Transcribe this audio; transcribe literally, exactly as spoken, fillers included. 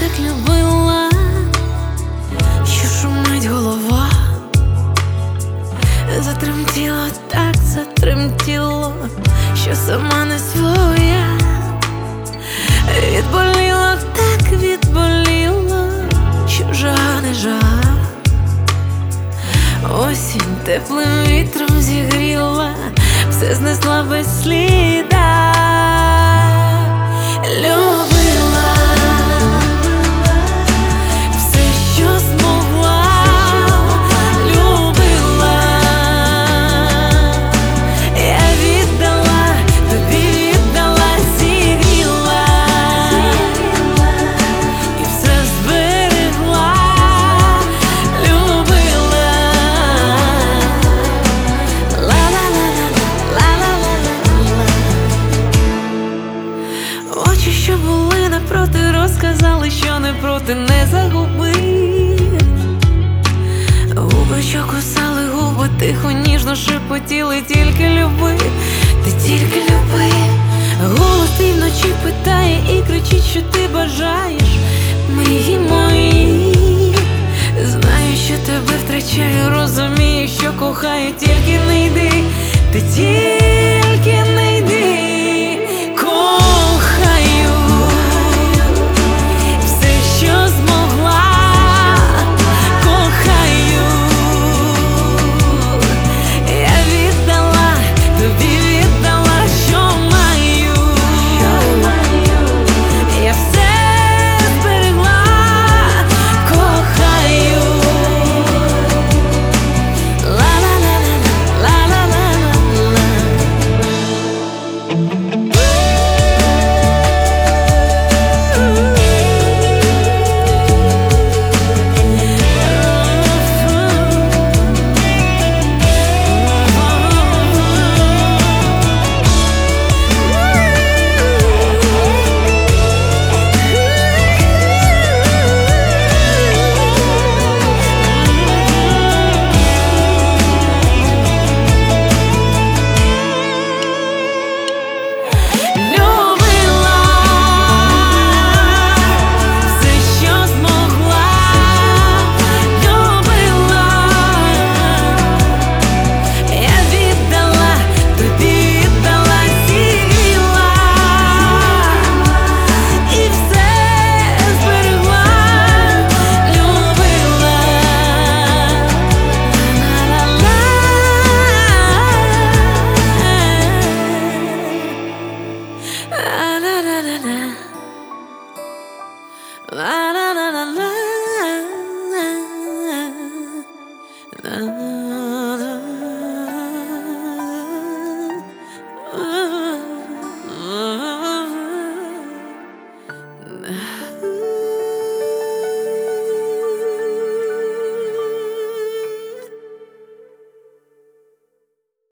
так любила, що шумить голова, затремтіло, так затремтіло, що сама не своя. Відболіло, так відболіло, що жага не жага. Осінь теплим вітром зігріла, все знесла без сліда. Любила все, що змогла, любила, я віддала, тобі віддала, зігріла і все зберегла. Любила, ла-ла-ла-ла-ла-ла-ла-ла. Очі, що були напроти, розказали, що не проти, не загубиш. Губи, що кусали губи, тихо, ніжно шепотіли, тільки люби, ти тільки люби. Голос твій вночі питає і кричить, що ти бажаєш мрії мої. Знаю, що тебе втрачаю, розумію, що кохаю, тільки не йди, ти тільки не